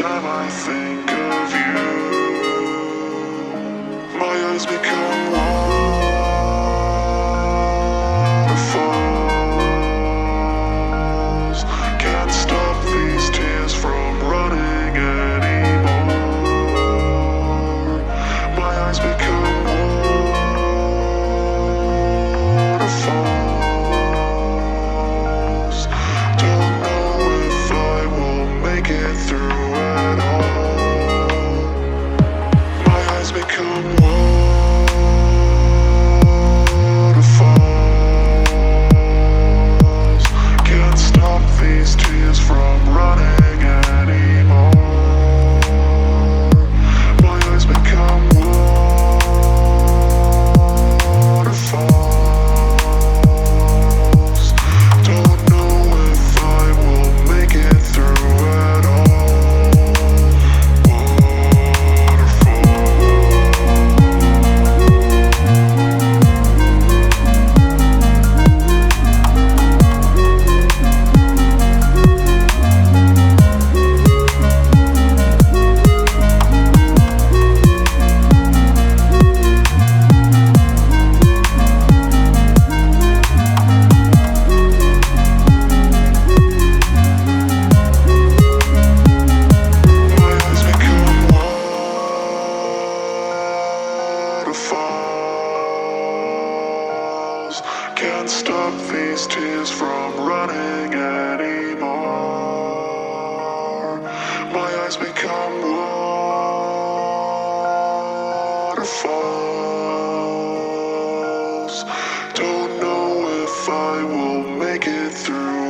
time I think of you, my eyes become waterfalls. Can't stop these tears from running anymore. My eyes become waterfalls. Don't know if I will make it through at all. My eyes become waterfalls. Can't stop these tears from running anymore. My eyes become waterfalls. Don't know if I will make it through at all. Waterfalls. Can't stop these tears from running anymore. My eyes become waterfalls. Don't know if I will make it through